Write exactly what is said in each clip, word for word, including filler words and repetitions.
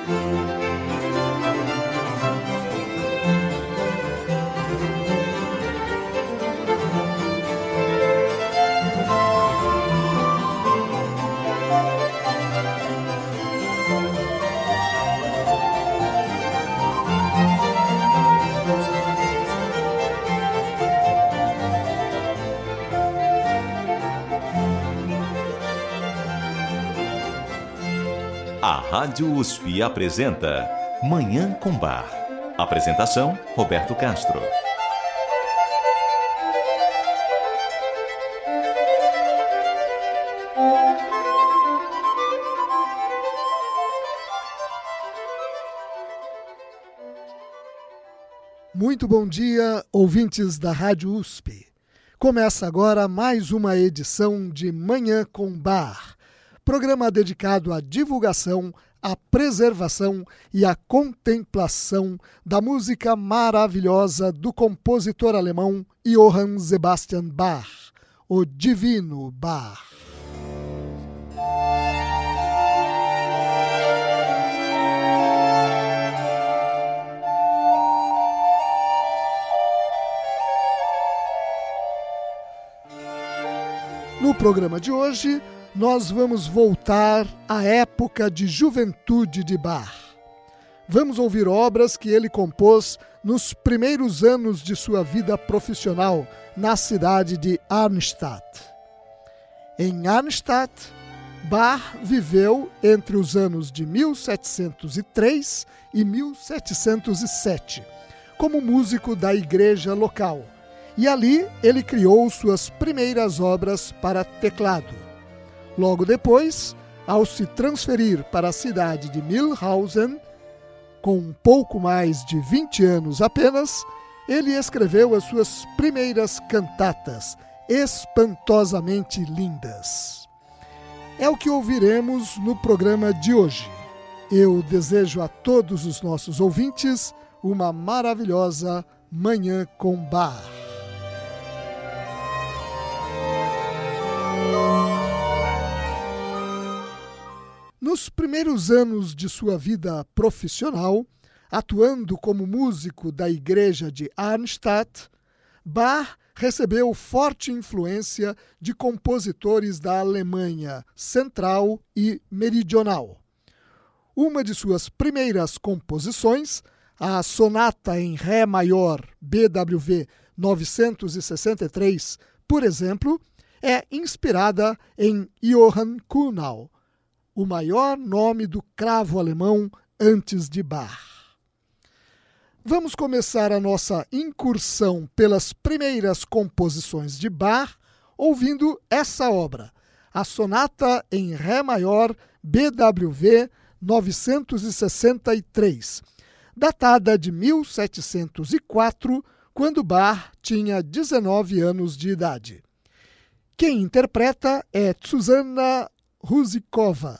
A Rádio U S P apresenta Manhã com Bar. Apresentação, Roberto Castro. Muito bom dia, ouvintes da Rádio U S P. Começa agora mais uma edição de Manhã com Bar, programa dedicado à divulgação, à preservação e à contemplação da música maravilhosa do compositor alemão Johann Sebastian Bach, o Divino Bach. No programa de hoje, nós vamos voltar à época de juventude de Bach. Vamos ouvir obras que ele compôs nos primeiros anos de sua vida profissional na cidade de Arnstadt. Em Arnstadt, Bach viveu entre os anos de mil setecentos e três e mil setecentos e sete, como músico da igreja local, e ali ele criou suas primeiras obras para teclado. Logo depois, ao se transferir para a cidade de Mühlhausen, com um pouco mais de vinte anos apenas, ele escreveu as suas primeiras cantatas, espantosamente lindas. É o que ouviremos no programa de hoje. Eu desejo a todos os nossos ouvintes uma maravilhosa Manhã com Bach. Nos primeiros anos de sua vida profissional, atuando como músico da igreja de Arnstadt, Bach recebeu forte influência de compositores da Alemanha Central e Meridional. Uma de suas primeiras composições, a Sonata em Ré Maior B W V novecentos e sessenta e três, por exemplo, é inspirada em Johann Kuhnau, o maior nome do cravo alemão antes de Bach. Vamos começar a nossa incursão pelas primeiras composições de Bach ouvindo essa obra, a Sonata em Ré Maior B W V novecentos e sessenta e três, datada de mil setecentos e quatro, quando Bach tinha dezenove anos de idade. Quem interpreta é Zsuzsanna Ruzikova.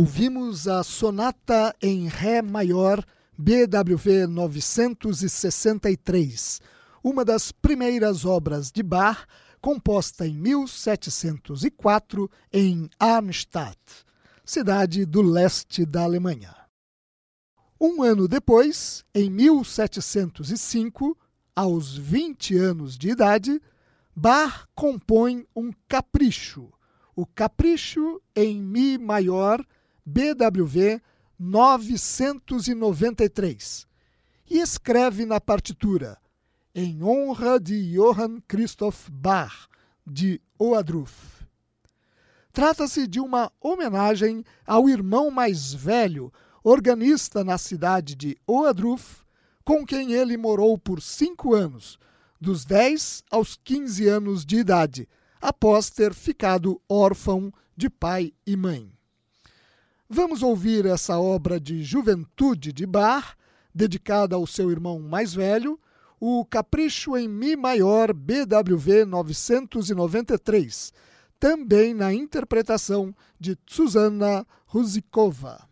Ouvimos a Sonata em Ré maior B W V novecentos e sessenta e três, uma das primeiras obras de Bach, composta em mil setecentos e quatro em Arnstadt, cidade do leste da Alemanha. Um ano depois, em mil setecentos e cinco, aos vinte anos de idade, Bach compõe um capricho, o Capricho em Mi maior B W V novecentos e noventa e três, e escreve na partitura, em honra de Johann Christoph Bach, de Ohrdruf. Trata-se de uma homenagem ao irmão mais velho, organista na cidade de Ohrdruf, com quem ele morou por cinco anos, dos dez aos quinze anos de idade, após ter ficado órfão de pai e mãe. Vamos ouvir essa obra de juventude de Bach, dedicada ao seu irmão mais velho, o Capricho em Mi maior B W V novecentos e noventa e três, também na interpretação de Zuzanna Ruzikova.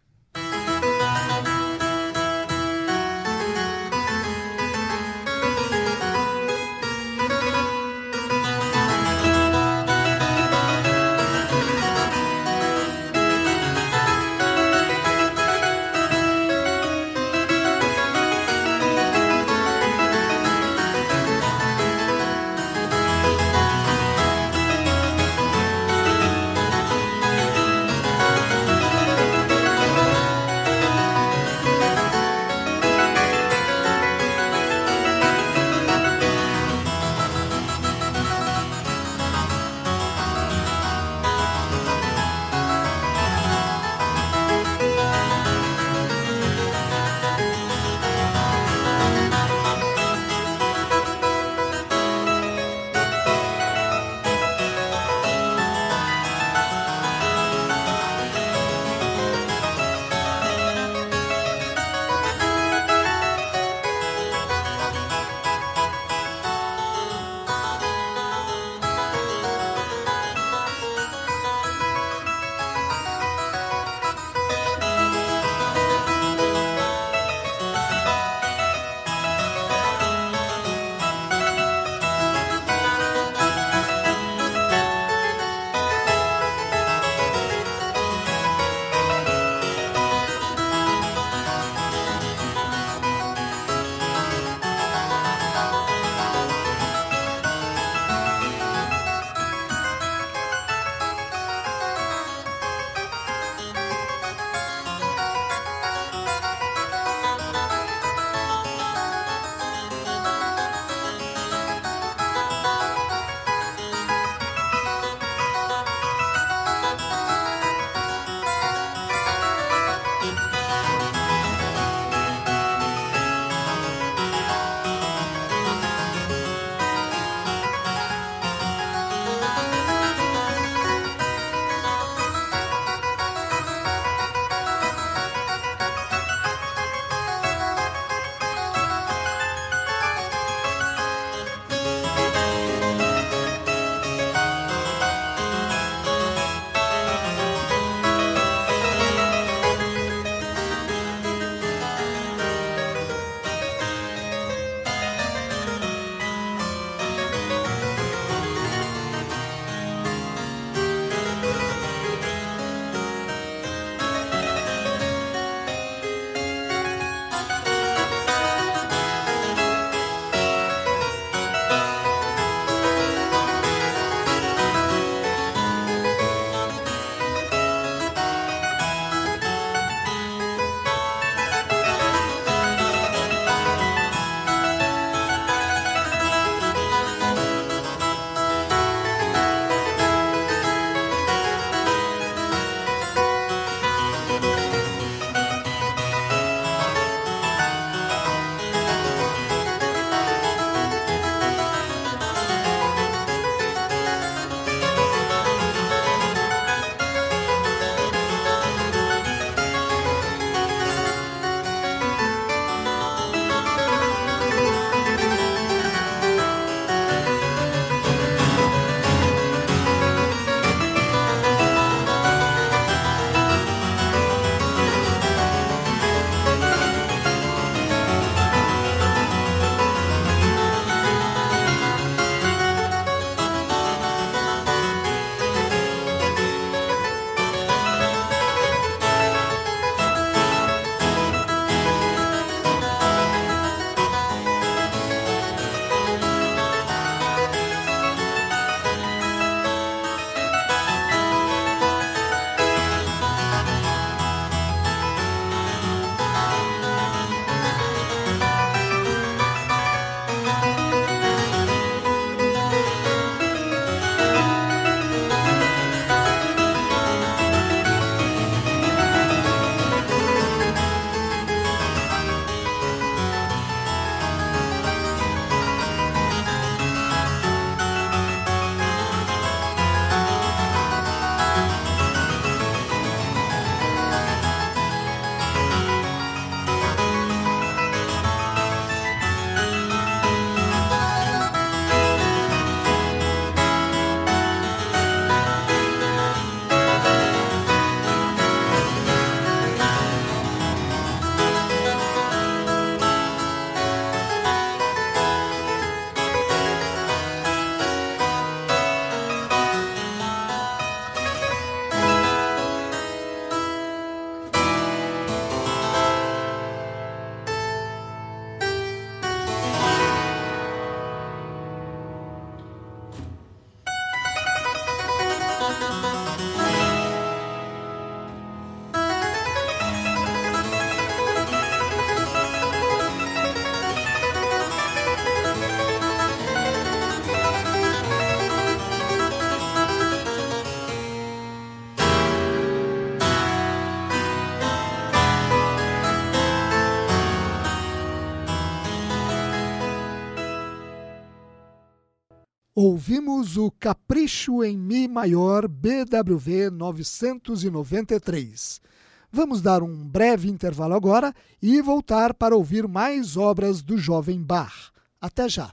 Ouvimos o Capricho em Mi maior B W V novecentos e noventa e três. Vamos dar um breve intervalo agora e voltar para ouvir mais obras do jovem Bach. Até já!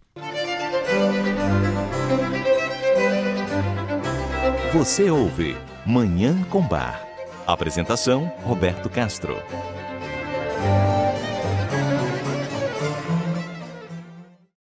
Você ouve Manhã com Bar. Apresentação, Roberto Castro.